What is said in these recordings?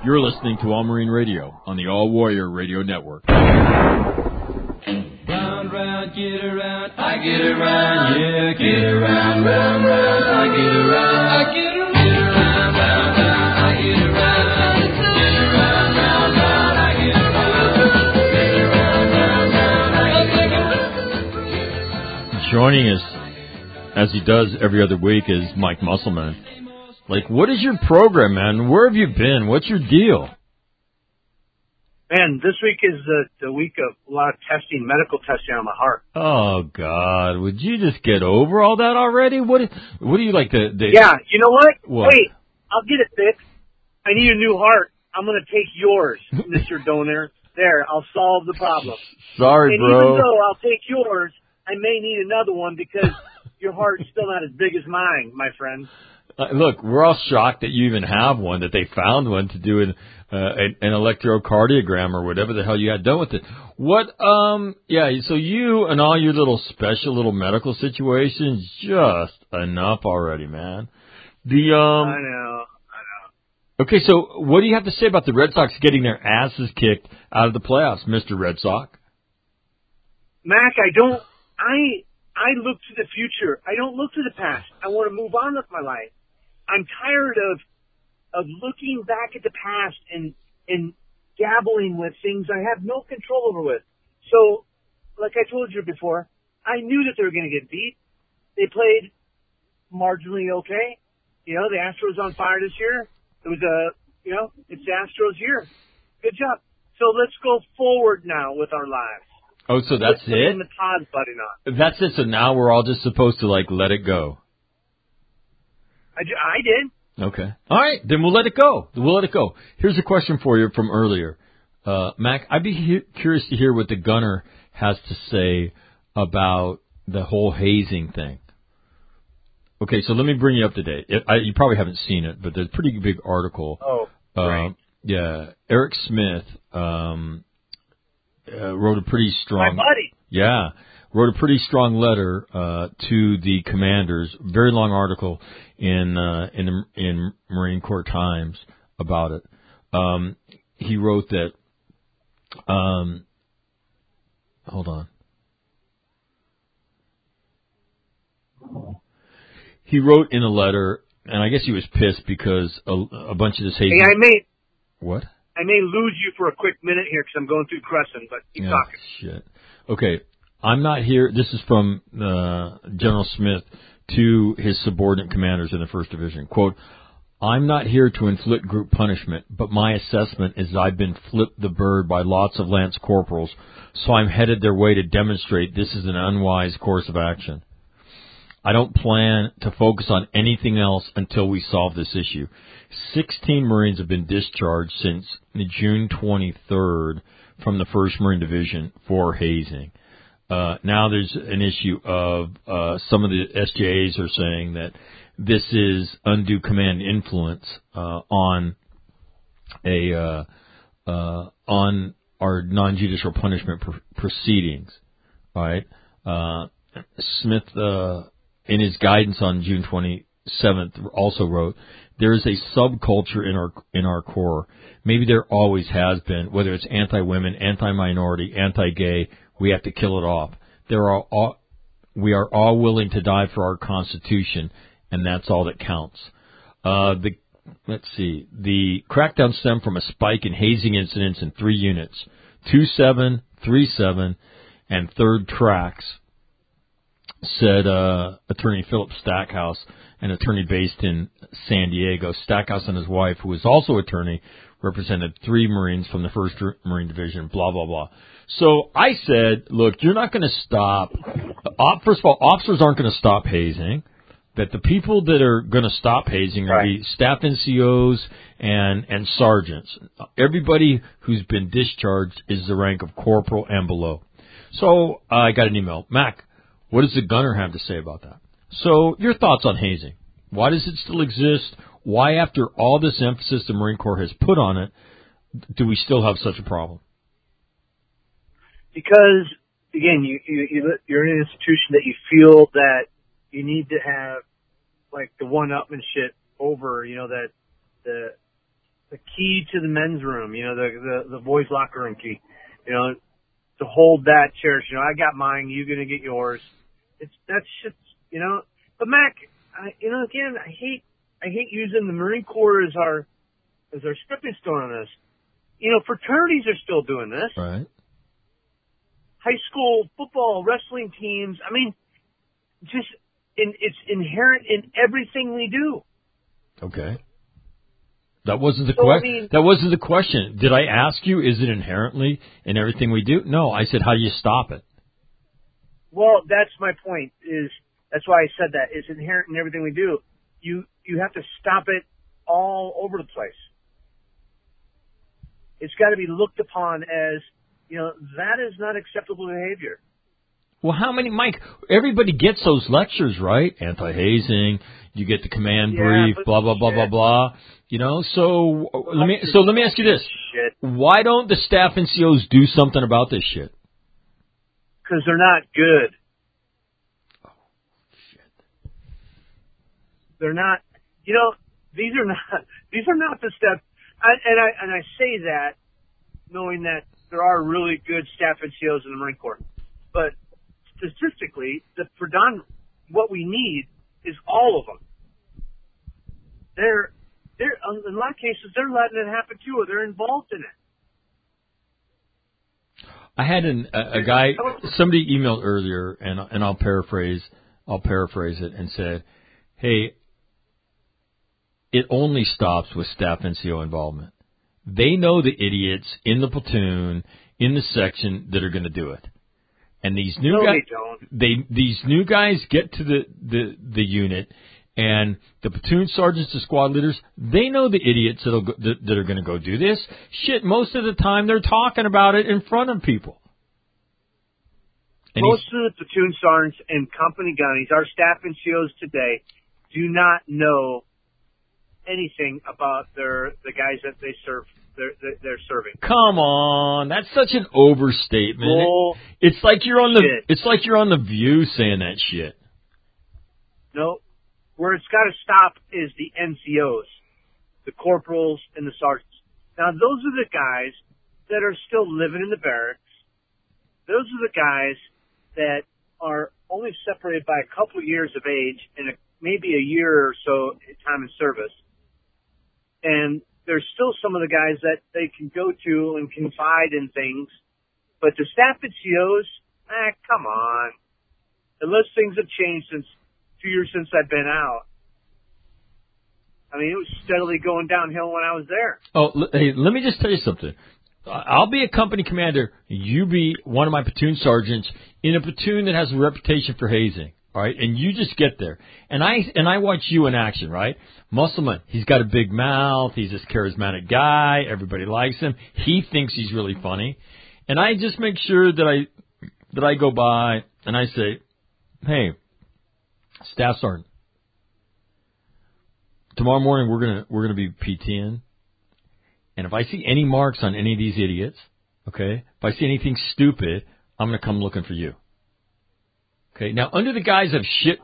You're listening to All Marine Radio on the All Warrior Radio Network. Round, round, get around, I get around, yeah, get around, round, round, I get around, I get around, get around, round, round, I get around, get around, round, round, I get around, get around, round, round, I get around. Joining us, as he does every other week, is Mike Musselman. Like, what is your program, man? Where have you been? What's your deal? Man, this week is the week of a lot of testing, medical testing on my heart. Oh, God. Would you just get over all that already? What do you like the Yeah, you know what? What? Wait, I'll get it fixed. I need a new heart. I'm going to take yours, Mr. Donor. There, I'll solve the problem. Sorry, and bro. even though I'll take yours, I may need another one because your heart's still not as big as mine, my friend. Look, we're all shocked that you even have one, that they found one to do an electrocardiogram or whatever the hell you had done with it. So you and all your little special little medical situations, just enough already, man. I know. Okay, so what do you have to say about the Red Sox getting their asses kicked out of the playoffs, Mr. Red Sox? Mac, I look to the future. I don't look to the past. I want to move on with my life. I'm tired of looking back at the past and dabbling with things I have no control over with. So, like I told you before, I knew that they were going to get beat. They played marginally okay. You know, the Astros on fire this year. It was it's the Astros year. Good job. So let's go forward now with our lives. Oh, so that's it? The Todd button on. That's it. So now we're all just supposed to let it go. I did. Okay. All right. Then we'll let it go. Here's a question for you from earlier. Mac, I'd be curious to hear what the Gunner has to say about the whole hazing thing. Okay, so let me bring you up to date. You probably haven't seen it, but there's a pretty big article. Oh, great. Yeah. Eric Smith wrote a pretty strong... My buddy. Yeah. Wrote a pretty strong letter to the commanders. Very long article in Marine Corps Times about it. He wrote that. Hold on. He wrote in a letter, and I guess he was pissed because a bunch of this hazing. Hey, What? I may lose you for a quick minute here because I'm going through Crescent, but keep talking. Shit. Okay. I'm not here. This is from General Smith to his subordinate commanders in the 1st Division. Quote, I'm not here to inflict group punishment, but my assessment is I've been flipped the bird by lots of lance corporals, so I'm headed their way to demonstrate this is an unwise course of action. I don't plan to focus on anything else until we solve this issue. 16 Marines have been discharged since June 23rd from the 1st Marine Division for hazing. Now there's an issue of some of the SJAs are saying that this is undue command influence on our non-judicial punishment proceedings. All right, Smith in his guidance on June 27th also wrote, there is a subculture in our Corps. Maybe there always has been, whether it's anti-women, anti-minority, anti-gay. We have to kill it off. We are all willing to die for our Constitution, and that's all that counts. Let's see. The crackdown stemmed from a spike in hazing incidents in 3 units, 2-7, 3-7, and 3rd tracks, said Attorney Philip Stackhouse, an attorney based in San Diego. Stackhouse and his wife, who is also attorney, represented 3 Marines from the 1st Marine Division, blah, blah, blah. So I said, look, you're not going to stop. First of all, officers aren't going to stop hazing. That the people that are going to stop hazing are the staff NCOs and sergeants. Everybody who's been discharged is the rank of corporal and below. So I got an email. Mac, what does the Gunner have to say about that? So your thoughts on hazing. Why does it still exist? Why, after all this emphasis the Marine Corps has put on it, do we still have such a problem? Because, again, you're in an institution that you feel that you need to have, like, the one-upmanship over, that the key to the men's room, the boys' locker room key, to hold that cherish. I got mine, you're gonna get yours. That's just, But Mac, again, I hate using the Marine Corps as our stepping stone on this. Fraternities are still doing this. Right. High school football, wrestling teams. I mean, it's inherent in everything we do. Okay. That wasn't the question. That wasn't the question. Did I ask you, is it inherently in everything we do? No, I said, how do you stop it? Well, that's my point. That's why I said that. It's inherent in everything we do. You have to stop it all over the place. It's got to be looked upon as, that is not acceptable behavior. Well, Mike, everybody gets those lectures, right? Anti-hazing, you get the command brief, blah, blah, blah, blah, blah. So let me ask you this. Why don't the staff NCOs do something about this shit? Because they're not good. Oh, shit. They're not, these are not the steps. And I say that knowing that there are really good staff NCOs in the Marine Corps. But statistically, what we need is all of them. They're in a lot of cases, they're letting it happen too, or they're involved in it. I had a guy, somebody emailed earlier, and I'll paraphrase it and said, hey, it only stops with staff NCO involvement. They know the idiots in the platoon, in the section that are going to do it. And these new guys, these new guys get to the unit, and the platoon sergeants, the squad leaders, they know the idiots that are going to go do this. Shit, most of the time they're talking about it in front of people. And most of the platoon sergeants and company gunnies, our staff NCOs today, do not know anything about the guys that they serve. They're serving. Come on, that's such an overstatement. It's like you're on the View saying that shit. No, where it's got to stop is the NCOs, the corporals and the sergeants. Now, those are the guys that are still living in the barracks. Those are the guys that are only separated by a couple of years of age and maybe a year or so time in service. And there's still some of the guys that they can go to and confide in things. But the staff NCOs, come on. Unless things have changed since 2 years since I've been out. I mean, it was steadily going downhill when I was there. Oh, hey, let me just tell you something. I'll be a company commander. You be one of my platoon sergeants in a platoon that has a reputation for hazing. All right, and you just get there, and I watch you in action, right? Muscleman, he's got a big mouth, he's this charismatic guy, everybody likes him, he thinks he's really funny, and I just make sure that I go by and I say, hey, Staff Sergeant, tomorrow morning we're gonna be PTing, and if I see any marks on any of these idiots, okay, if I see anything stupid, I'm gonna come looking for you. Okay, now under the guise of shit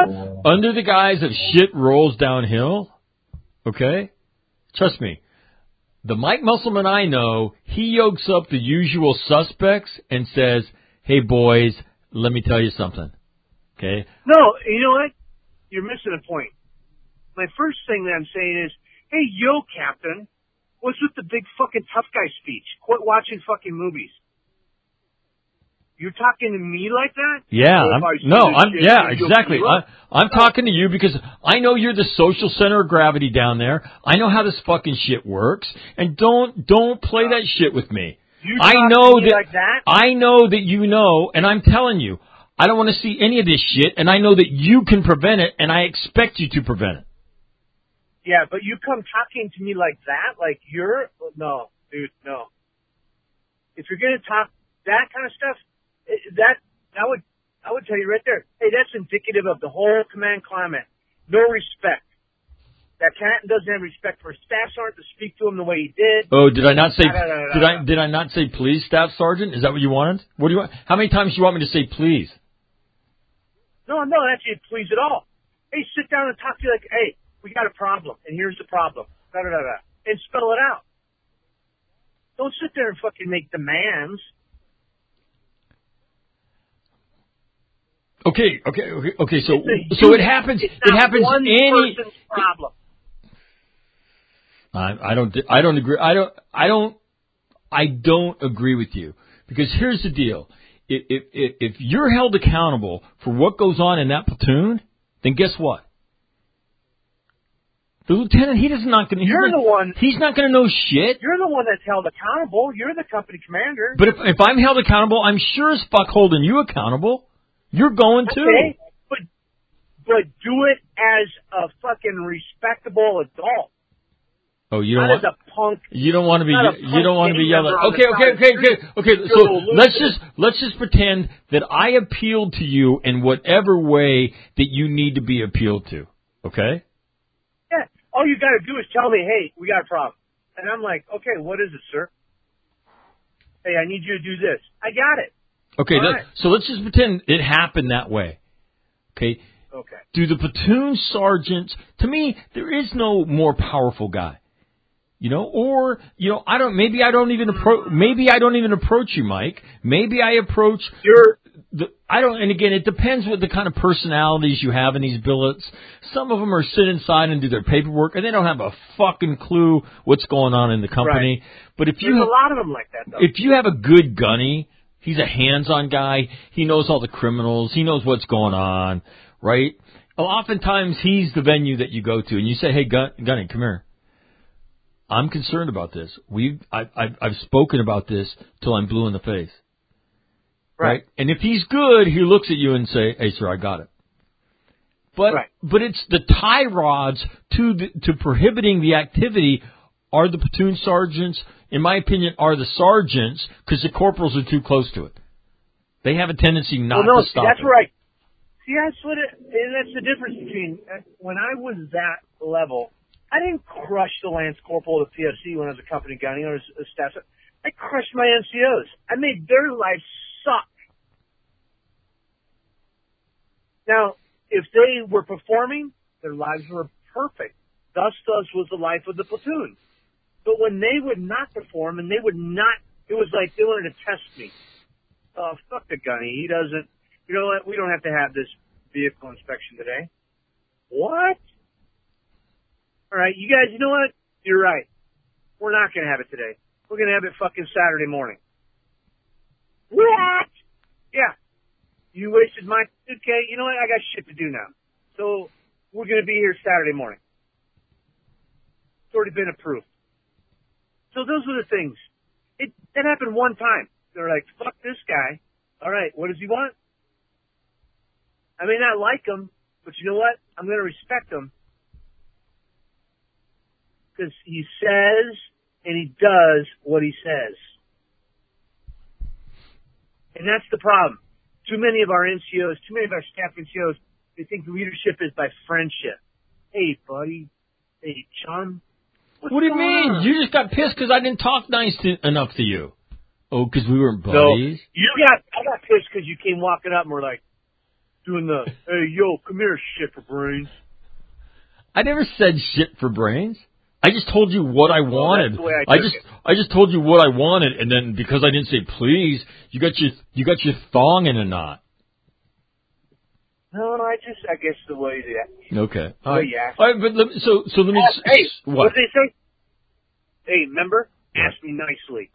rolls downhill, okay? Trust me, the Mike Musselman I know, he yokes up the usual suspects and says, hey boys, let me tell you something. Okay? No, you know what? You're missing a point. My first thing that I'm saying is, hey yo, Captain, what's with the big fucking tough guy speech? Quit watching fucking movies. You're talking to me like that? Yeah, exactly. I'm talking to you because I know you're the social center of gravity down there. I know how this fucking shit works, and don't play that shit with me. I know that you know, and I'm telling you, I don't want to see any of this shit, and I know that you can prevent it, and I expect you to prevent it. Yeah, but you come talking to me like that, like no, dude, no. If you're gonna talk that kind of stuff. I would tell you right there, hey, that's indicative of the whole command climate. No respect. That Canton doesn't have respect for staff sergeant to speak to him the way he did. Oh, did I not say? Did I not say please, staff sergeant? Is that what you wanted? What do you want? How many times do you want me to say please? No, that's it. Please at all. Hey, sit down and talk to you like, hey, we got a problem, and here's the problem. and spell it out. Don't sit there and fucking make demands. Okay. So it happens. It's It not happens one any. person's problem. I don't agree. I don't agree with you, because here's the deal. If you're held accountable for what goes on in that platoon, then guess what? The lieutenant, he's not going to know shit. You're the one that's held accountable. You're the company commander. But if I'm held accountable, I'm sure as fuck holding you accountable. You're going to. Okay, but do it as a fucking respectable adult. Oh, you don't not want as a punk. You don't want to be. You don't want to be yelled at. Okay. Okay. So let's just pretend that I appealed to you in whatever way that you need to be appealed to. Okay. Yeah. All you got to do is tell me, hey, we got a problem, and I'm like, okay, what is it, sir? Hey, I need you to do this. I got it. Okay. Right. So let's just pretend it happened that way. Okay. Okay. Do the platoon sergeants? To me, there is no more powerful guy. Maybe I don't even approach you, Mike. Maybe I approach and again, it depends what the kind of personalities you have in these billets. Some of them are sit inside and do their paperwork, and they don't have a fucking clue what's going on in the company. Right. But There's a lot of them like that, though. If you have a good gunny, he's a hands-on guy. He knows all the criminals. He knows what's going on, right? Oftentimes, he's the venue that you go to, and you say, "Hey, gunny, come here. I'm concerned about this. I've spoken about this till I'm blue in the face." Right? And if he's good, he looks at you and say, "Hey, sir, I got it." But it's the tie rods to prohibiting the activity are the platoon sergeants. In my opinion, are the sergeants, because the corporals are too close to it. They have a tendency not to stop that's it. right. See, that's the difference between when I was that level. I didn't crush the Lance Corporal of the PFC when I was a company gunny or a staff. I crushed my NCOs. I made their lives suck. Now, if they were performing, their lives were perfect. Thus was the life of the platoon. But when they would not perform and it was like they wanted to test me. Oh, fuck the gunny. He doesn't, you know what? We don't have to have this vehicle inspection today. What? All right, you guys, you know what? You're right. We're not going to have it today. We're going to have it fucking Saturday morning. What? Yeah. You wasted my... Okay, you know what? I got shit to do now. So, we're going to be here Saturday morning. It's already been approved. So those were the things. That happened one time. They're like, fuck this guy. All right, what does he want? I may not like him, but you know what? I'm going to respect him. Because he says and he does what he says. And that's the problem. Too many of our NCOs, too many of our staff NCOs, they think leadership is by friendship. Hey, buddy. Hey, chum. What do you mean? On? You just got pissed because I didn't talk enough to you. Oh, because we weren't buddies? No, I got pissed because you came walking up and were like, doing the, hey, yo, come here, shit for brains. I never said shit for brains. I just told you what I wanted. That's the way I just told you what I wanted, and then because I didn't say please, you got your thong in a knot. No, I guess the way that. Okay. All right. Yeah. All right, but let me. Hey, what did they say? Hey, remember? Ask me nicely.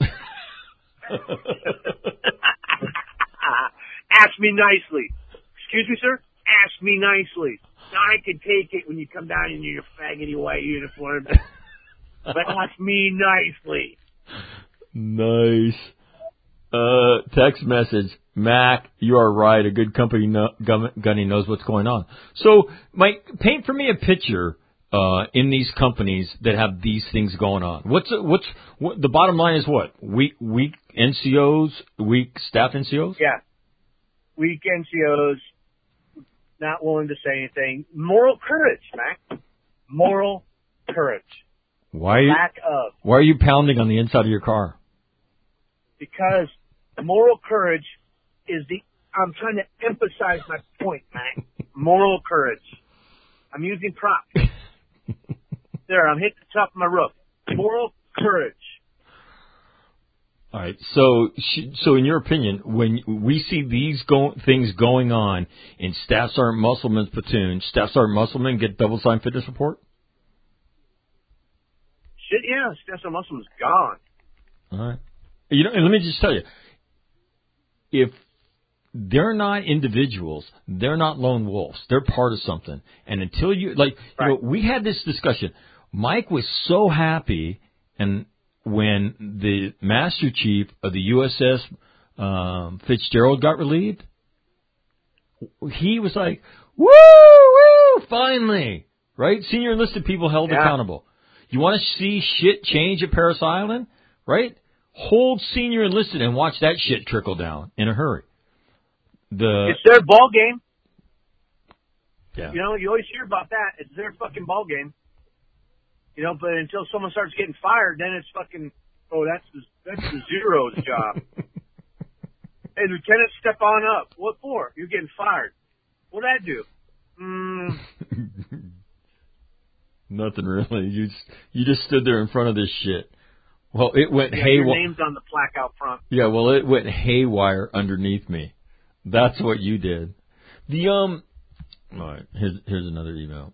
Ask me nicely. Excuse me, sir? Ask me nicely. Now, I can take it when you come down in your faggoty white uniform. But ask me nicely. Nice. Text message. Mac, you are right. A good company gunny knows what's going on. So, Mike, paint for me a picture in these companies that have these things going on. What the bottom line is? What weak NCOs, weak staff NCOs? Yeah, weak NCOs, not willing to say anything. Moral courage, Mac. Moral courage. Why are you pounding on the inside of your car? Because moral courage is I'm trying to emphasize my point, Mac. Moral courage. I'm using props. There, I'm hitting the top of my roof. moral courage. All right. So in your opinion, when we see these things going on in Staff Sergeant Musselman's platoon, Staff Sergeant Musselman get double signed fitness report? Shit, yeah, Staff Sergeant Musselman's gone. All right. You know, and let me just tell you, if they're not individuals, they're not lone wolves. They're part of something. And until you, like, you know, we had this discussion. Mike was so happy, and when the Master Chief of the USS Fitzgerald got relieved, he was like, woo, woo, finally, right? Senior enlisted people held accountable. You want to see shit change at Parris Island, right? Hold senior enlisted and watch that shit trickle down in a hurry. It's their ball game. Yeah. You know, you always hear about that. It's their fucking ball game. You know, but until someone starts getting fired, then it's fucking, that's the Zero's job. Hey, Lieutenant, step on up. What for? You're getting fired. What'd that do? Nothing really. You just stood there in front of this shit. Well, it went haywire. Your name's on the plaque out front. Yeah, well, it went haywire underneath me. That's what you did. All right, here's another email.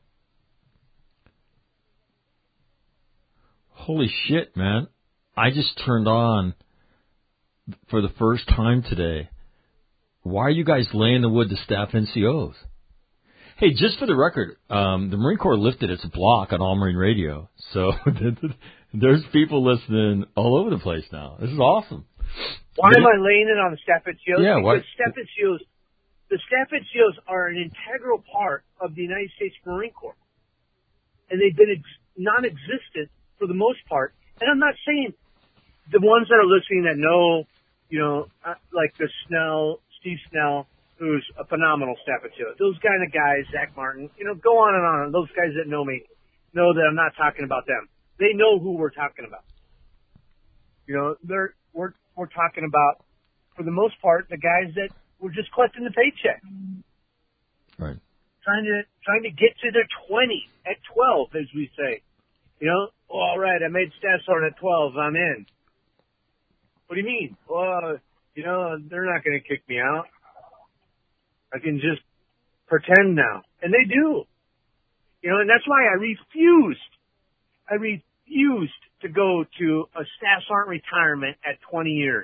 Holy shit, man. I just turned on for the first time today. Why are you guys laying the wood to staff NCOs? Hey, just for the record, the Marine Corps lifted its block on All Marine Radio. So there's people listening all over the place now. This is awesome. Why am I laying it on the staff NCOs? Yeah, because the staff NCOs are an integral part of the United States Marine Corps. And they've been non-existent for the most part. And I'm not saying the ones that are listening that know, you know, like Steve Snell, who's a phenomenal staff NCO. Those kind of guys, Zach Martin, you know, go on and on. Those guys that know me know that I'm not talking about them. They know who we're talking about. You know, we're talking about, for the most part, the guys that were just collecting the paycheck. Right. Trying to get to their 20 at 12, as we say. You know, all right, I made staff sergeant at 12, I'm in. What do you mean? Well, you know, they're not going to kick me out. I can just pretend now. And they do. You know, and that's why I refused to go to a staff sergeant retirement at 20 years.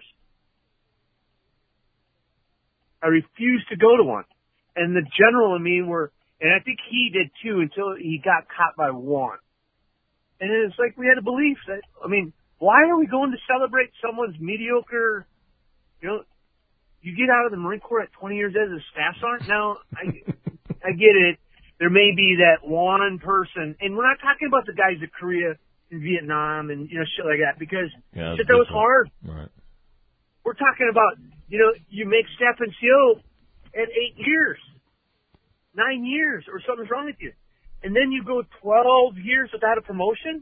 I refused to go to one. And the general and me and I think he did too until he got caught by one. And it's like we had a belief that, I mean, why are we going to celebrate someone's mediocre, you know, you get out of the Marine Corps at 20 years as a staff sergeant? Now, I get it. There may be that one person, and we're not talking about the guys at Korea and Vietnam and, you know, shit like that, because shit that was hard. Right. We're talking about, you know, you make staff NCO at 8 years, 9 years, or something's wrong with you. And then you go 12 years without a promotion?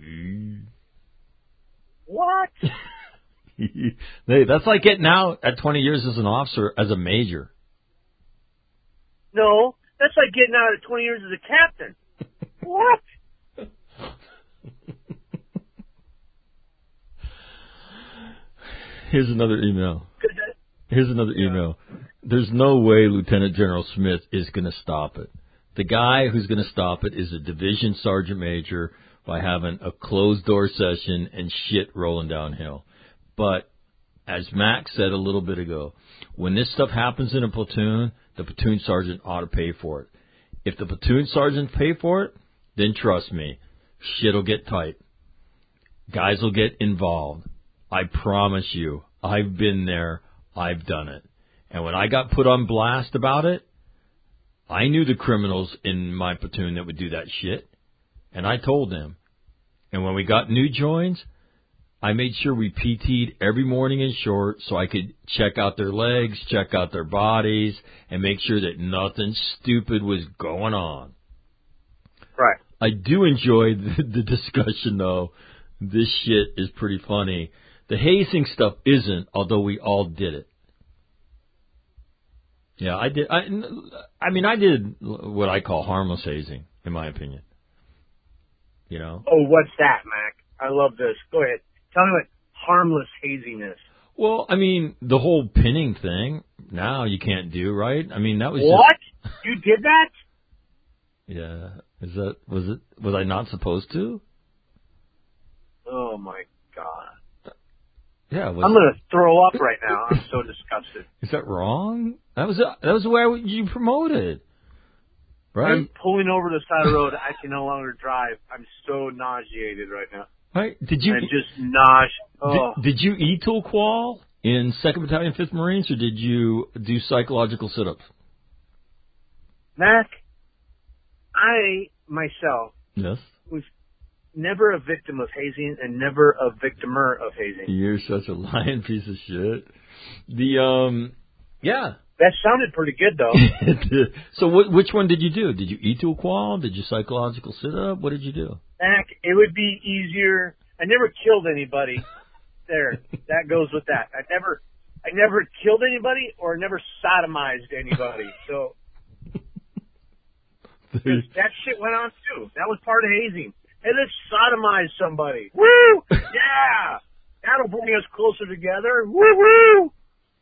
What? Hey, that's like getting out at 20 years as an officer, as a major. No, that's like getting out at 20 years as a captain. What? Here's another email. There's no way Lieutenant General Smith is going to stop it. The guy who's going to stop it is a division sergeant major by having a closed door session and shit rolling downhill. But as Max said a little bit ago, when this stuff happens in a platoon, the platoon sergeant ought to pay for it. If the platoon sergeants pay for it, then trust me, shit'll get tight. Guys will get involved. I promise you, I've been there, I've done it. And when I got put on blast about it, I knew the criminals in my platoon that would do that shit, and I told them. And when we got new joins, I made sure we PT'd every morning in short so I could check out their legs, check out their bodies, and make sure that nothing stupid was going on. Right. I do enjoy the discussion, though. This shit is pretty funny. The hazing stuff isn't, although we all did it. Yeah, I did. I mean, I did what I call harmless hazing, in my opinion. You know? Oh, what's that, Mac? I love this. Go ahead. Tell me what harmless haziness. Well, I mean, the whole pinning thing, now you can't do, right? I mean, that was What? You did that? Just... Yeah. Was I not supposed to? Oh, my God. Yeah. I'm going to throw up right now. I'm so disgusted. Is that wrong? That was the way you promoted. Right? I'm pulling over the side of the road. I can no longer drive. I'm so nauseated right now. Right? Did you... I'm just nauseous. Oh. Did you ETOL qual in 2nd Battalion, 5th Marines, or did you do psychological sit-ups? Mac, I, myself, Yes. was never a victim of hazing and never a victimer of hazing. You're such a lying piece of shit. Yeah. That sounded pretty good, though. So which one did you do? Did you ETOL qual? Did you psychological sit-up? What did you do? Mac, it would be easier. I never killed anybody. There, that goes with that. I never killed anybody or never sodomized anybody. So that shit went on too. That was part of hazing. Hey, let's sodomize somebody. Woo! Yeah, that'll bring us closer together. Woo woo!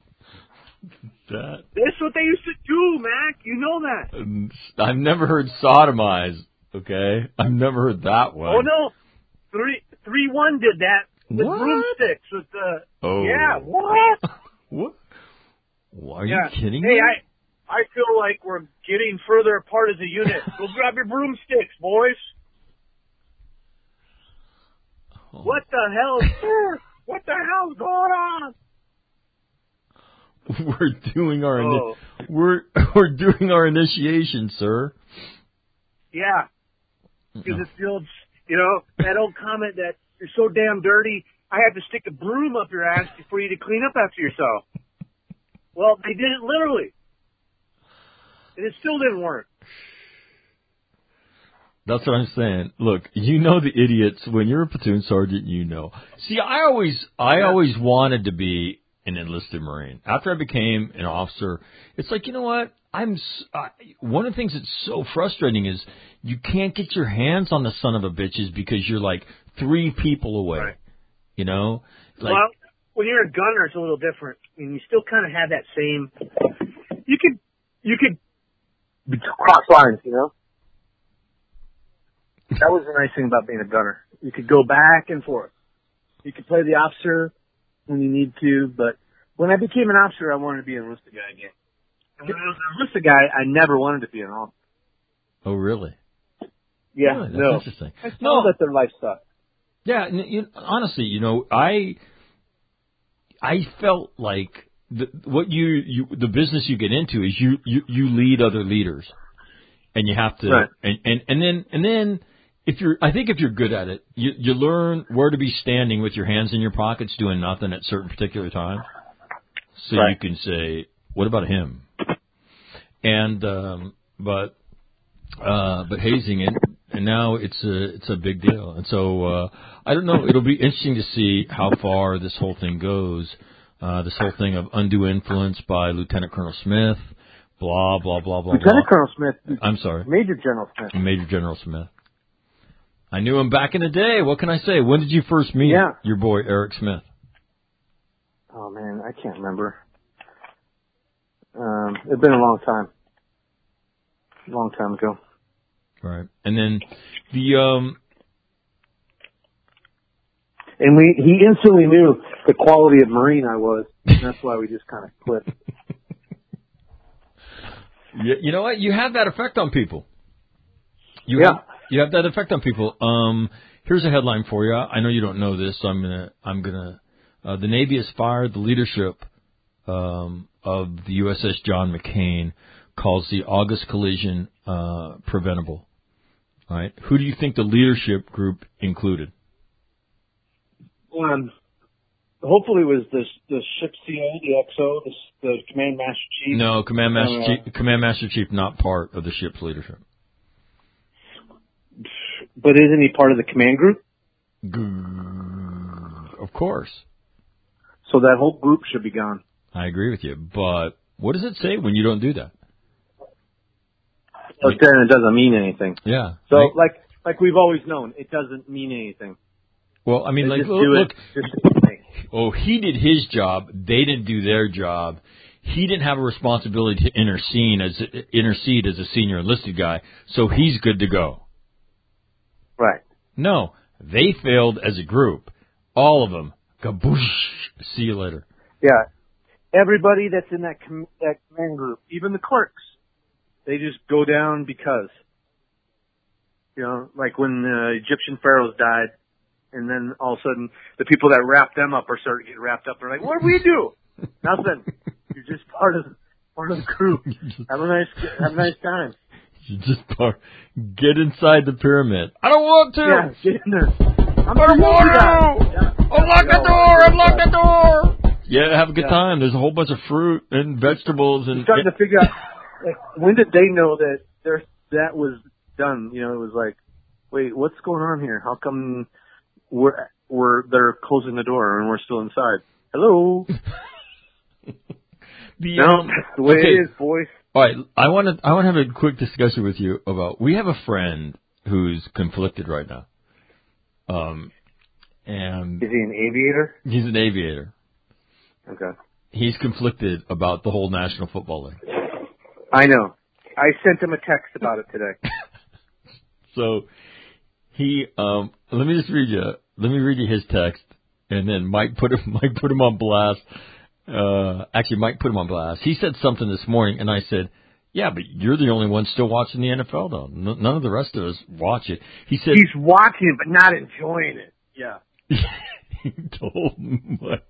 That's what they used to do, Mac. You know that. I've never heard sodomize. Okay, I've never heard that one. Oh no, 3-1 did that. With What? broomsticks, with the... Oh. Yeah, what? What? Are you kidding hey, me? I feel like we're getting further apart as a unit. Go grab your broomsticks, boys. Oh. What the hell? What the hell's going on? We're doing our we're doing our initiation, sir. Yeah, because it's the old, that old comment that you're so damn dirty, I have to stick a broom up your ass for you to clean up after yourself. Well, they did it literally, and it still didn't work. That's what I'm saying. Look, you know the idiots when you're a platoon sergeant. See, I always wanted to be an enlisted Marine. After I became an officer, it's like, you know what? One of the things that's so frustrating is you can't get your hands on the son of a bitches because you're like 3 people away. Right. Well, when you're a gunner, it's a little different, and you still kind of have that same. You could cross lines, That was the nice thing about being a gunner. You could go back and forth. You could play the officer when you need to, but when I became an officer, I wanted to be an enlisted guy again. And when I was an enlisted guy, I never wanted to be an officer. Oh, really? Yeah, Really? That's no. interesting. I know that their life sucked. Yeah, honestly, I felt like the business you get into is you lead other leaders, and you have to, right. and then if you're good at it, you learn where to be standing with your hands in your pockets doing nothing at certain particular times, so right. You can say, what about him? And but hazing it. And now it's a big deal. And so, I don't know, it'll be interesting to see how far this whole thing goes. This whole thing of undue influence by Lieutenant Colonel Smith, blah, blah, blah, blah, Lieutenant blah. Colonel Smith. I'm sorry. Major General Smith. Major General Smith. I knew him back in the day. What can I say? When did you first meet your boy, Eric Smith? Oh, man, I can't remember. It's been a long time. A long time ago. Right. And then and he instantly knew the quality of Marine I was. And that's why we just kind of clicked. You know what? You have that effect on people. You have that effect on people. Here's a headline for you. I know you don't know this, so I'm gonna the Navy has fired the leadership of the USS John McCain, calls the August collision preventable. All right. Who do you think the leadership group included? Hopefully it was the ship CO, the XO, the Command Master Chief. No, Command Master Chief, not part of the ship's leadership. But isn't he part of the command group? Of course. So that whole group should be gone. I agree with you. But what does it say when you don't do that? But then it doesn't mean anything. Yeah. So like we've always known, it doesn't mean anything. Well, I mean, They like, just do look. it just to think. Oh, he did his job. They didn't do their job. He didn't have a responsibility to intercede as a senior enlisted guy, so he's good to go. Right. No, they failed as a group. All of them. Kaboosh. See you later. Yeah. Everybody that's in that command group, even the clerks, they just go down because. You know, like when the Egyptian pharaohs died, and then all of a sudden the people that wrapped them up are starting to get wrapped up. They're like, "What do we do?" Nothing. You're just part of the group. Have a nice time. You just get inside the pyramid. I don't want to. Yeah, get in there. I don't want to. Unlock the door. Unlock the door. Yeah, have a good time. There's a whole bunch of fruit and vegetables and. I'm starting to figure out, like, when did they know that that was done? You know, it was like, wait, what's going on here? How come they're closing the door and we're still inside? Hello. No, that's the way it is, boys. All right, I want to have a quick discussion with you about. We have a friend who's conflicted right now. And is he an aviator? He's an aviator. Okay. He's conflicted about the whole National Football League. I know. I sent him a text about it today. So he let me read you his text, and then Mike put him on blast. Actually, Mike put him on blast. He said something this morning, and I said, "Yeah, but you're the only one still watching the NFL, though. None of the rest of us watch it." He said he's watching, but not enjoying it. Yeah. He told Mike.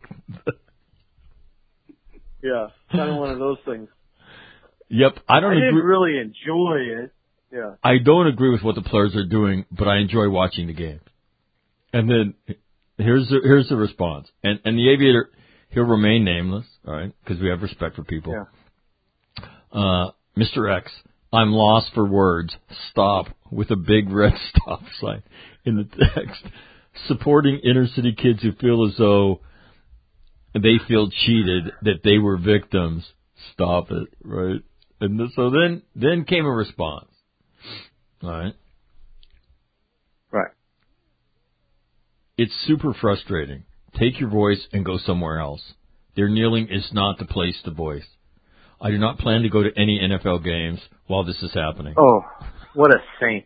Yeah, kind of one of those things. Yep, I didn't really enjoy it. Yeah. I don't agree with what the players are doing, but I enjoy watching the game. And then here's the response. And the aviator, he'll remain nameless, all right, because we have respect for people. Yeah. Mr. X, I'm lost for words. Stop, with a big red stop sign in the text. Supporting inner city kids who feel as though they feel cheated, that they were victims. Stop it, right? And so then came a response. All right. Right. It's super frustrating. Take your voice and go somewhere else. Their kneeling is not the place to voice. I do not plan to go to any NFL games while this is happening. Oh, what a saint.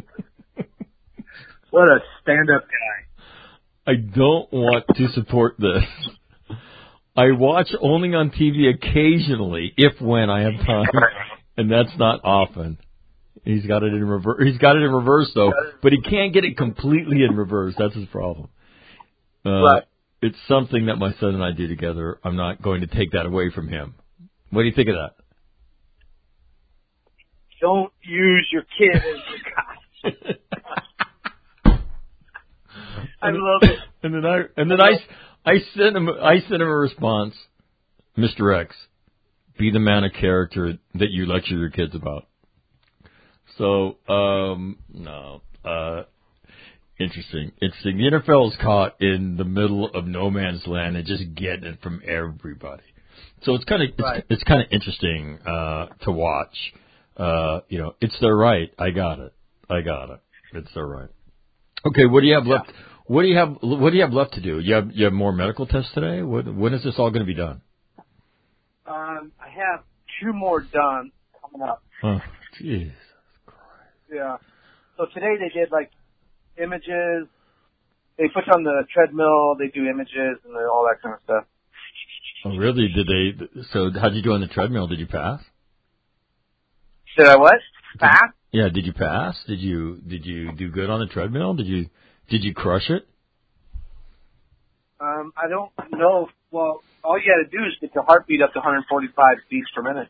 What a stand-up guy. I don't want to support this. I watch only on TV occasionally, if when I have time, and that's not often. He's got it in reverse. He's got it in reverse though, but he can't get it completely in reverse. That's his problem. Right. It's something that my son and I do together. I'm not going to take that away from him. What do you think of that? Don't use your kid as your guy. I love it. And then I sent him a response, Mr. X, be the man of character that you lecture your kids about. So, no. Interesting. The NFL is caught in the middle of no man's land and just getting it from everybody. So it's kind of interesting to watch. It's their right. I got it. It's their right. Okay, what do you have left? What do you have left to do? You have more medical tests today? When is this all going to be done? I have 2 more done coming up. Oh, jeez. Yeah. So today they did like images. They put you on the treadmill. They do images and all that kind of stuff. Oh, really? Did they? So how'd you do on the treadmill? Did you pass? Did I what? Pass? Yeah. Did you pass? Did you do good on the treadmill? Did you crush it? I don't know. Well, all you got to do is get your heartbeat up to 145 beats per minute.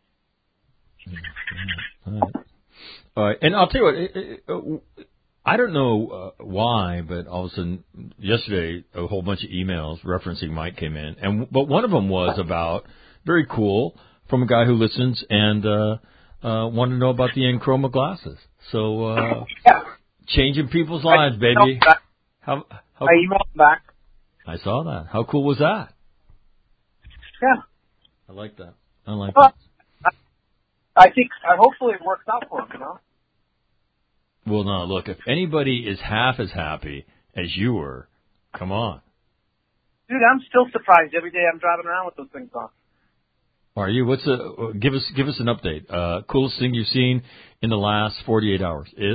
All right. And I'll tell you what. I don't know why, but all of a sudden yesterday a whole bunch of emails referencing Mike came in, but one of them was about very cool from a guy who listens and wanted to know about the Enchroma glasses. So changing people's lives, baby. I emailed back. I saw that. How cool was that? Yeah. I like that. That. I think hopefully it works out for him, you know. Well, no, look, if anybody is half as happy as you were Come on. Dude, I'm still surprised every day I'm driving around with those things on. Are you? Give us an update. Coolest thing you've seen in the last 48 hours is?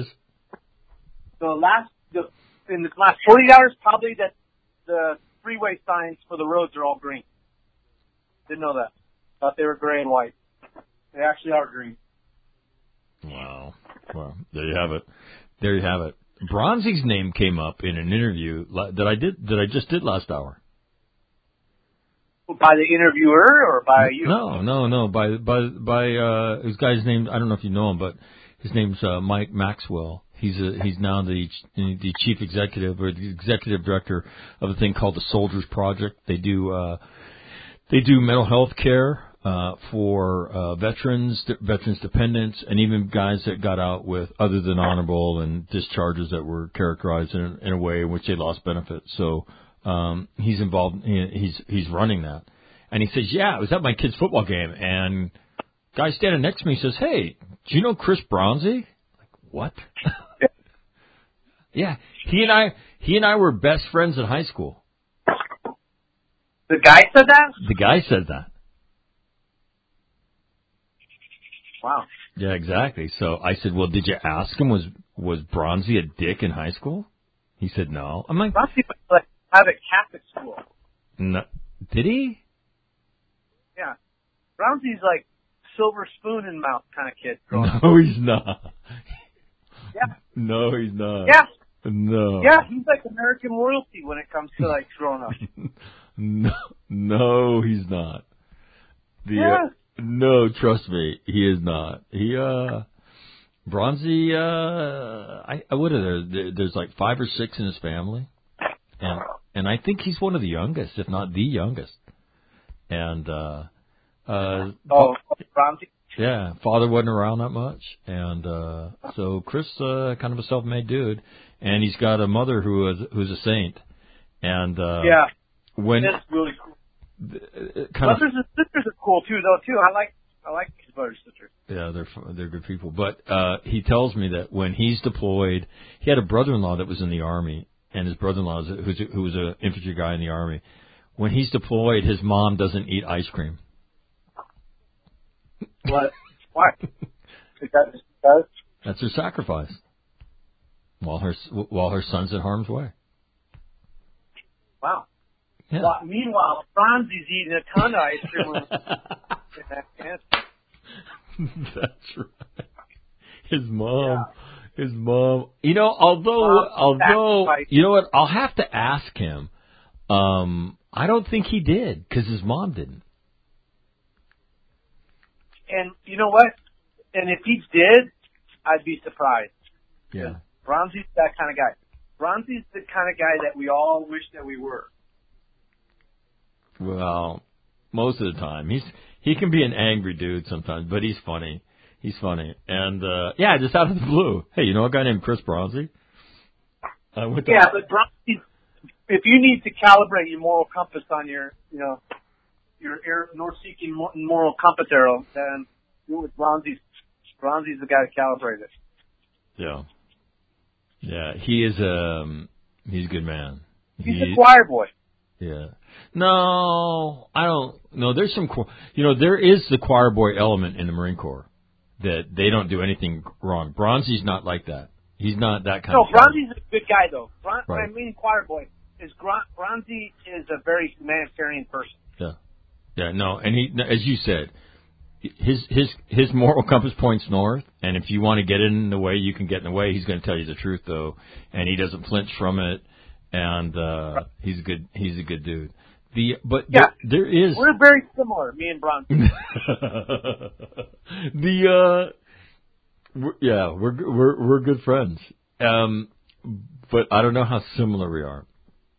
In the last 48 hours, probably that the freeway signs for the roads are all green. Didn't know that. Thought they were gray and white. They actually are green. Wow. Well, there you have it. Bronzy's name came up in an interview that I just did last hour. By the interviewer or by you? No. By this guy's name. I don't know if you know him, but his name's Mike Maxwell. He's now the chief executive or the executive director of a thing called the Soldiers Project. They do mental health care for veterans dependents, and even guys that got out with other than honorable and discharges that were characterized in a way in which they lost benefits. So he's involved. He's running that, and he says, "Yeah, I was at my kid's football game, and guy standing next to me says, 'Hey, do you know Chris Bronzy?' Like, what? Yeah, he and I were best friends in high school." The guy said that? The guy said that. Wow. Yeah, exactly. So I said, "Well, did you ask him, was Bronzy a dick in high school?" He said, "No." I'm like, Bronzy was like out of Catholic school. No. Did he? Yeah. Bronzy's like silver spoon in mouth kind of kid. Growing up. No, he's not. Yeah. No, he's not. Yeah. No. Yeah, he's like American royalty when it comes to like growing up. No, he's not. Yeah. No, trust me, he is not. Bronzy, what are there's like 5 or 6 in his family. And I think he's one of the youngest, if not the youngest. And, Bronzy? Yeah, father wasn't around that much. And, so Chris, kind of a self-made dude. And he's got a mother who's a saint. And, yeah. When, that's really cool. Brothers and sisters are cool too, though. Too, I like his brothers and sisters. Yeah, they're good people. But he tells me that when he's deployed, he had a brother-in-law that was in the army, and his brother-in-law who was an infantry guy in the army. When he's deployed, his mom doesn't eat ice cream. What? Why? Because that's her sacrifice. While her son's in harm's way. Wow. Yeah. Well, meanwhile, Bronzy's eating a ton of ice cream. That's right. His mom. You know, although, you know what? I'll have to ask him. I don't think he did because his mom didn't. And you know what? And if he did, I'd be surprised. Yeah. Bronzy's that kind of guy. Bronzy's the kind of guy that we all wish that we were. Well, most of the time. He can be an angry dude sometimes, but he's funny. He's funny. And, yeah, just out of the blue. Hey, you know a guy named Chris Bronzy? But Bronzy, if you need to calibrate your moral compass on your north-seeking moral compass arrow, then do it with Bronzy. Bronzy's the guy to calibrate it. Yeah. Yeah, he is, he's a good man. He's a choir boy. Yeah. No, I don't. No, there's some. There is the choir boy element in the Marine Corps that they don't do anything wrong. Bronzy's not like that. He's not that kind of guy. No, Bronzy's a good guy though. Right. What I mean, choir boy is Bronzy is a very humanitarian person. Yeah. Yeah. No, and he, as you said, his moral compass points north, and if you want to get in the way, you can get in the way. He's going to tell you the truth though, and he doesn't flinch from it. And he's a good dude. There is. We're very similar, me and Bronzy. We're good friends. But I don't know how similar we are.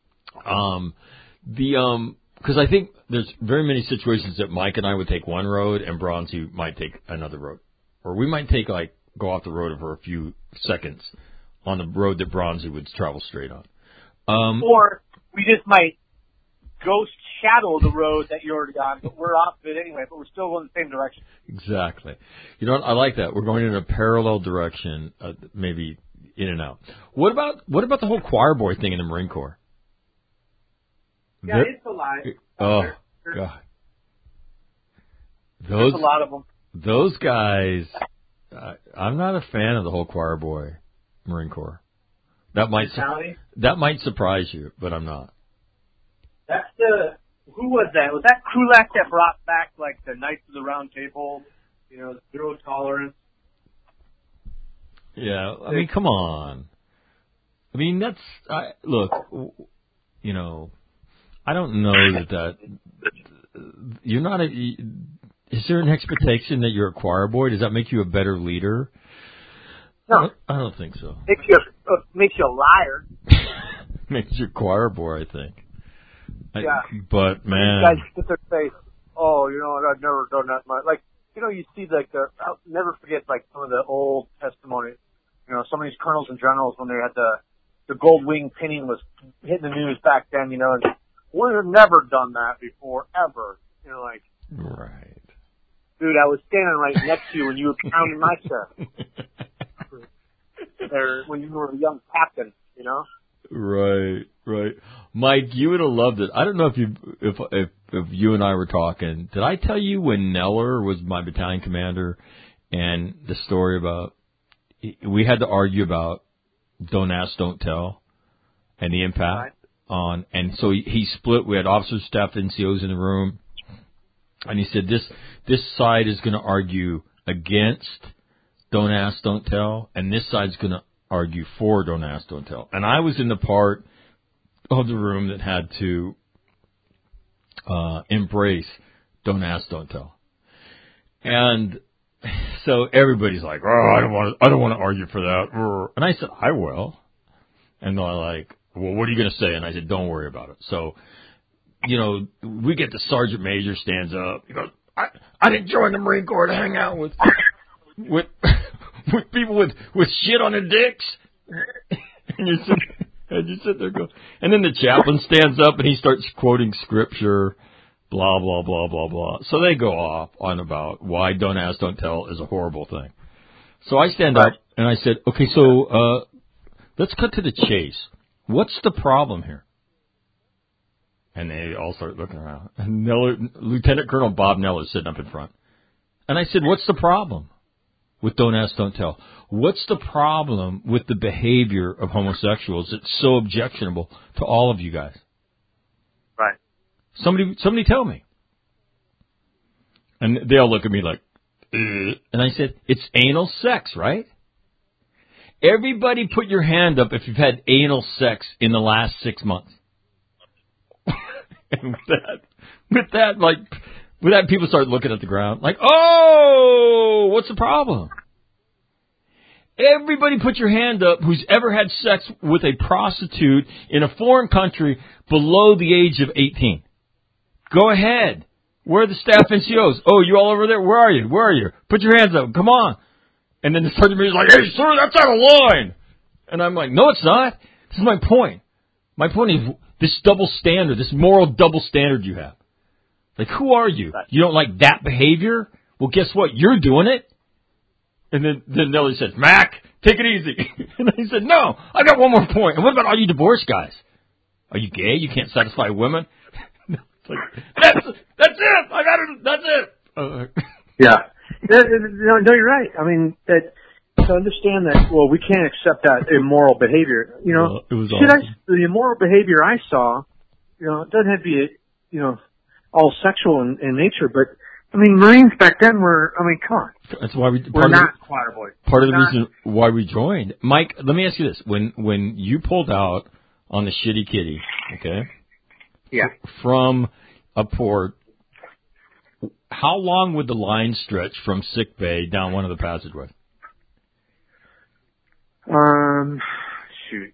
Because I think there's very many situations that Mike and I would take one road and Bronzy might take another road, or we might go off the road for a few seconds on the road that Bronzy would travel straight on. Or we just might ghost shadow the road that you're already on, but we're off of it anyway, but we're still going the same direction. Exactly. You know what? I like that. We're going in a parallel direction, maybe in and out. What about the whole choir boy thing in the Marine Corps? Yeah, it's a lot. Oh, There's God. a lot of them. Those guys, I'm not a fan of the whole choir boy Marine Corps. That might surprise you, but I'm not. That's who was that? Was that Krulak that brought back like the Knights of the Round Table? Zero tolerance. Yeah, I mean, come on. I mean, look, I don't know that you're not is there an expectation that you're a choir boy? Does that make you a better leader? No. I don't think so. Makes you a liar. Makes you a choir boy, I think. Yeah. But, man. These guys get their face, I've never done that much. Like, you see, like, I'll never forget, like, some of the old testimonies. Some of these colonels and generals, when they had the gold wing pinning was hitting the news back then, and we've never done that before, ever. Right. Dude, I was standing right next to you when you were pounding my chest. Or when you were a young captain, Right. Mike, you would have loved it. I don't know if you and I were talking. Did I tell you when Neller was my battalion commander and the story about we had to argue about don't ask, don't tell and the impact on, and so he split. We had officers, staff, NCOs in the room, and he said this side is going to argue against don't ask, don't tell, and this side's going to argue for don't ask, don't tell. And I was in the part of the room that had to embrace don't ask, don't tell. And so everybody's like, "Oh, I don't want to argue for that." And I said, "I will." And they're like, "Well, what are you going to say?" And I said, "Don't worry about it." So, we get the sergeant major stands up. He goes, I didn't join the Marine Corps to hang out with people with shit on their dicks. And you sit there go. And then the chaplain stands up and he starts quoting scripture, blah, blah, blah, blah, blah. So they go off on about why don't ask, don't tell is a horrible thing. So I stand up and I said, okay, so let's cut to the chase. What's the problem here? And they all start looking around. And Lieutenant Colonel Bob Neller is sitting up in front. And I said, what's the problem with don't ask, don't tell? What's the problem with the behavior of homosexuals that's so objectionable to all of you guys? Right. Somebody tell me. And they all look at me like, ugh. And I said, it's anal sex, right? Everybody put your hand up if you've had anal sex in the last 6 months. And with that, people start looking at the ground like, oh, what's the problem? Everybody put your hand up who's ever had sex with a prostitute in a foreign country below the age of 18. Go ahead. Where are the staff NCOs? Oh, you all over there? Where are you? Put your hands up. Come on. And then the sergeant major's like, hey, sir, that's out of line. And I'm like, no, it's not. This is my point. My point is this double standard, this moral double standard you have. Like, who are you? You don't like that behavior? Well, guess what? You're doing it. And then Nellie says, Mac, take it easy. And I said, no, I got one more point. And what about all you divorced guys? Are you gay? You can't satisfy women? It's like, that's it. I got it. That's it. Yeah. No, you're right. I mean, to understand that, well, we can't accept that immoral behavior. It was awesome. The immoral behavior I saw, it doesn't have to be, all sexual in nature, but I mean, Marines back then come on. That's why we're not choir boys. Part of the reason why we joined. Mike, let me ask you this. When you pulled out on the shitty kitty, okay? Yeah. From a port, how long would the line stretch from sick bay down one of the passageways? Shoot.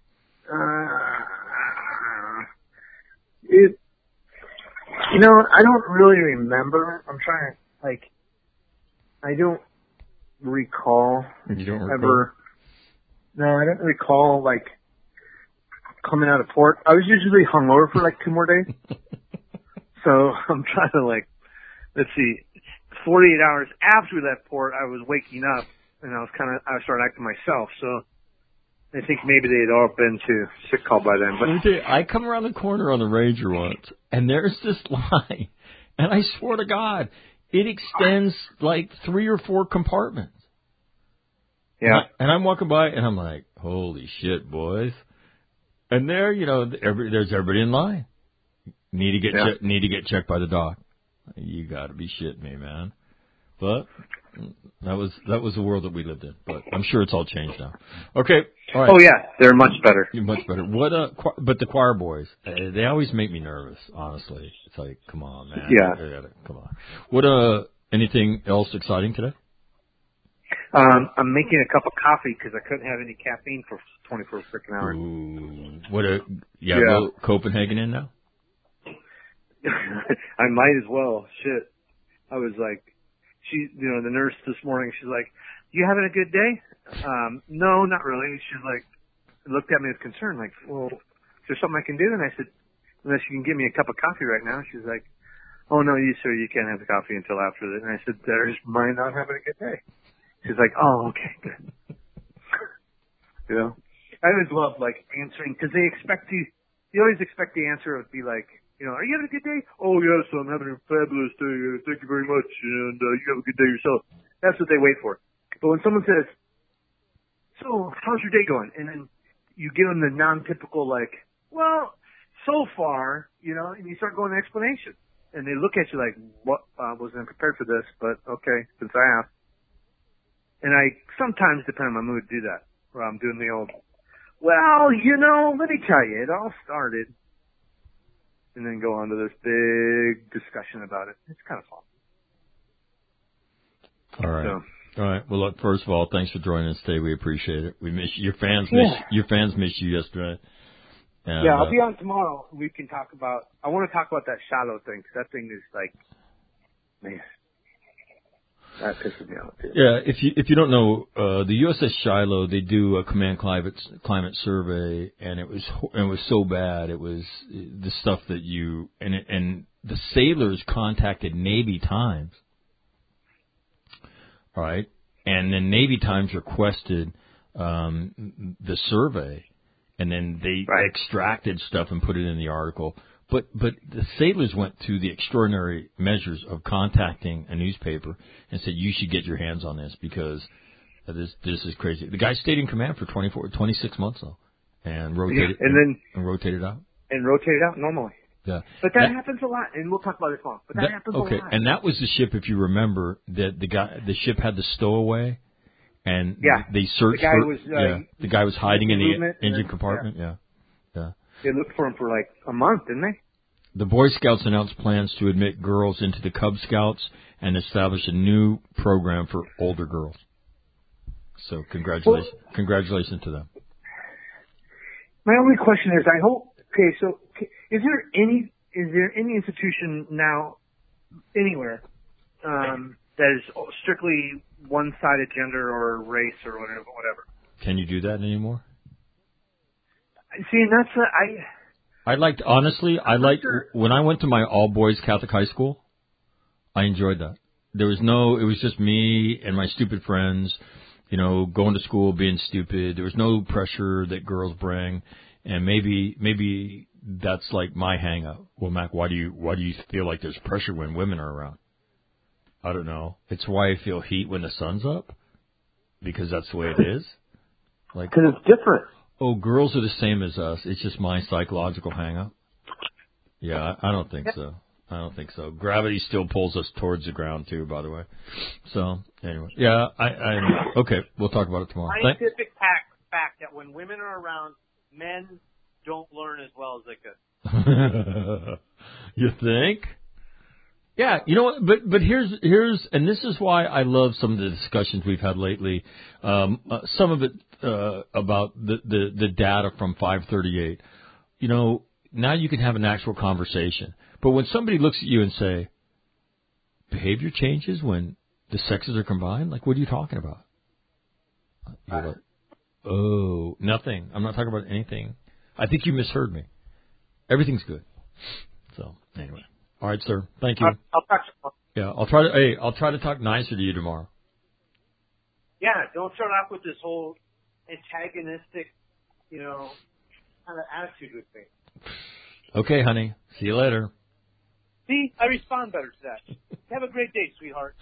I don't really remember. I'm trying to, I don't recall. You don't recall? Ever. No, I don't recall, coming out of port. I was usually hungover for, 2 more days. So I'm trying to, let's see, 48 hours after that port, I was waking up, and I started acting myself. So, I think maybe they had all been to sick call by then. But Let me tell you, I come around the corner on the Ranger once, and there's this line, and I swear to God, it extends like 3 or 4 compartments. yeah, And I'm walking by, and I'm like, holy shit, boys. And there, there's everybody in line. Need to get checked by the doc. You got to be shitting me, man. But that was the world that we lived in. But I'm sure it's all changed now. Okay, all right. Oh yeah, they're much better. Much better. But the choir boys, they always make me nervous. Honestly, it's like, come on, man. Yeah. Come on. What anything else exciting today? I'm making a cup of coffee because I couldn't have any caffeine for 24 freaking hours. Ooh, go Copenhagen in now? I might as well. Shit. I was like, the nurse this morning, she's like, you having a good day? No, not really. She's like, looked at me with concern, like, well, is there something I can do? And I said, unless you can give me a cup of coffee right now. She's like, oh no, sir, you can't have the coffee until after that. And I said, there's my not having a good day. She's like, oh, okay, good. I always love like answering because they always expect the answer would be like, are you having a good day? Oh yes, I'm having a fabulous day. Thank you very much, and you have a good day yourself. That's what they wait for. But when someone says, so how's your day going? And then you give them the non-typical like, well, so far, and you start going to explanation, and they look at you like, what? Wasn't prepared for this, but okay, since I asked. And I sometimes, depending on my mood, do that. Where I'm doing the old, well, let me tell you, it all started. And then go on to this big discussion about it. It's kind of fun. All right. So. All right. Well, look, first of all, thanks for joining us today. We appreciate it. We miss you. Your fans missed you yesterday. And, yeah, I'll be on tomorrow. We can talk about, I want to talk about that Shiloh thing, because that thing is like, man. That pisses me off too. Yeah, if you don't know, the USS Shiloh, they do a command climate survey, and it was so bad. It was the stuff that and the sailors contacted Navy Times, all right, and then Navy Times requested the survey, and then they extracted stuff and put it in the article. But the sailors went to the extraordinary measures of contacting a newspaper and said, you should get your hands on this because this is crazy. The guy stayed in command for 26 months though, and rotated rotated out. And rotated out normally. Yeah. But that happens a lot, and we'll talk about it tomorrow. But that happens a lot. And that was the ship, if you remember, that the ship had the stowaway, and they searched the guy was hiding in the engine compartment. Yeah. They looked for him for like a month, didn't they? The Boy Scouts announced plans to admit girls into the Cub Scouts and establish a new program for older girls. So congratulations to them. My only question is, I hope. Okay, so is there any institution now anywhere that is strictly one-sided gender or race or whatever? Can you do that anymore? See, and that's when I went to my all-boys Catholic high school, I enjoyed that. It was just me and my stupid friends, going to school, being stupid. There was no pressure that girls bring, and maybe that's like my hang up. Well, Mac, why do you feel like there's pressure when women are around? I don't know. It's why I feel heat when the sun's up, because that's the way it is. Like, because it's different. Oh, girls are the same as us. It's just my psychological hang-up. Yeah, I don't think so. Gravity still pulls us towards the ground, too, by the way. So, anyway. Yeah, okay, we'll talk about it tomorrow. Scientific fact that when women are around, men don't learn as well as they could. You think? Yeah, you know what? But here's, and this is why I love some of the discussions we've had lately. Some of it about the data from 538. Now you can have an actual conversation. But when somebody looks at you and say, behavior changes when the sexes are combined, like, what are you talking about? You're like, oh, nothing. I'm not talking about anything. I think you misheard me. Everything's good. So anyway. All right, sir. Thank you. I'll talk to you. Yeah, I'll try to talk nicer to you tomorrow. Yeah, don't start off with this whole antagonistic kind of attitude with me. Okay, honey. See you later. See, I respond better to that. Have a great day, sweetheart.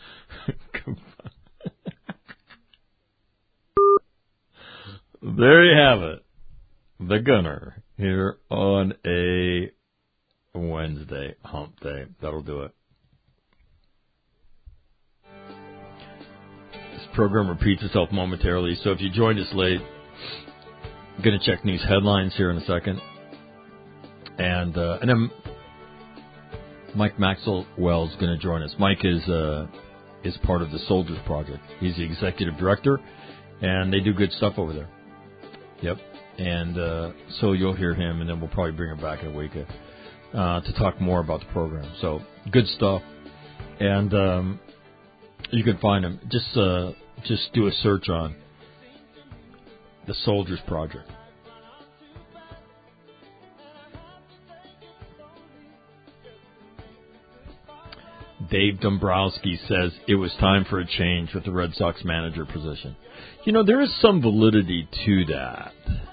There you have it. The Gunner here on a Wednesday, hump day. That'll do it. This program repeats itself momentarily, so if you joined us late, I'm going to check news headlines here in a second. And then Mike Maxwell is going to join us. Mike is part of the Soldiers Project. He's the executive director, and they do good stuff over there. Yep. And so you'll hear him, and then we'll probably bring him back in a week to talk more about the program. So good stuff. And you can find him. Just do a search on the Soldiers Project. Dave Dombrowski says it was time for a change with the Red Sox manager position. There is some validity to that.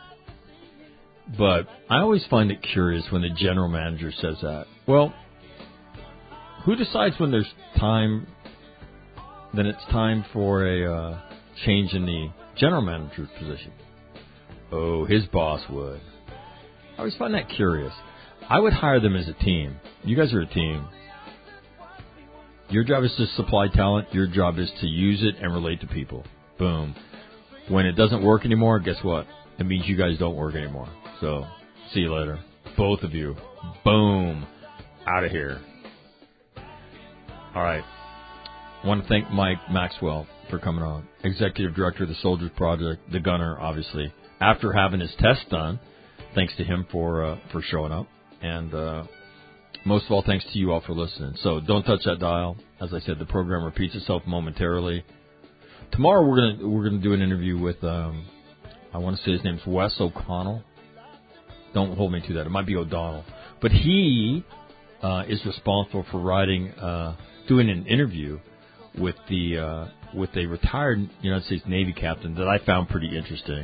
But I always find it curious when the general manager says that. Well, who decides when there's time, then it's time for a change in the general manager's position? Oh, his boss would. I always find that curious. I would hire them as a team. You guys are a team. Your job is to supply talent. Your job is to use it and relate to people. Boom. When it doesn't work anymore, guess what? It means you guys don't work anymore. So, see you later. Both of you. Boom. Out of here. All right. I want to thank Mike Maxwell for coming on. Executive Director of the Soldiers Project, the Gunner, obviously. After having his test done, thanks to him for showing up. And most of all, thanks to you all for listening. So don't touch that dial. As I said, the program repeats itself momentarily. Tomorrow we're gonna do an interview with I want to say his name's Wes O'Connell. Don't hold me to that. It might be O'Donnell, but he is responsible for doing an interview with a retired United States Navy captain that I found pretty interesting.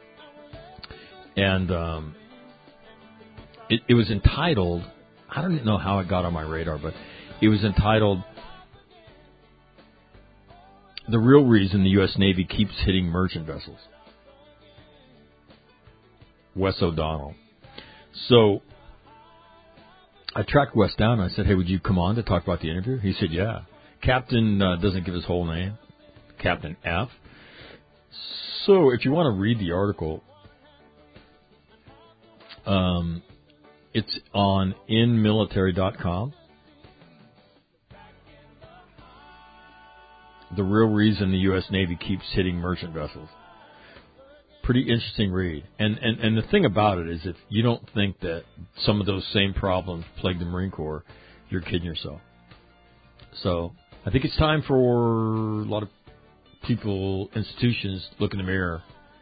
And it was entitled, I don't know how it got on my radar, but it was entitled, "The Real Reason the U.S. Navy Keeps Hitting Merchant Vessels." Wes O'Donnell. So I tracked Wes down and I said, "Hey, would you come on to talk about the interview?" He said, "Yeah." Captain doesn't give his whole name, Captain F. So if you want to read the article, it's on inmilitary.com. The Real Reason the U.S. Navy Keeps Hitting Merchant Vessels. Pretty interesting read. And the thing about it is, if you don't think that some of those same problems plague the Marine Corps, you're kidding yourself. So I think it's time for a lot of people, institutions, look in the mirror.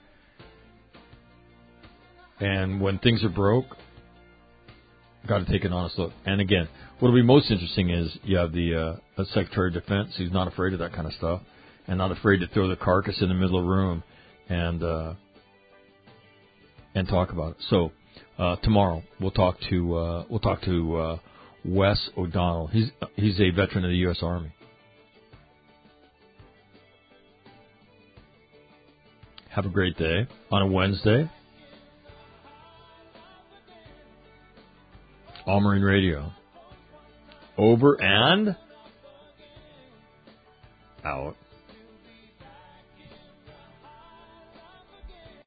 And when things are broke, got to take an honest look. And again, what will be most interesting is you have the Secretary of Defense who's not afraid of that kind of stuff and not afraid to throw the carcass in the middle of the room and talk about it. So tomorrow we'll talk to Wes O'Donnell. He's a veteran of the U.S. Army. Have a great day on a Wednesday. All Marine Radio. Over and out.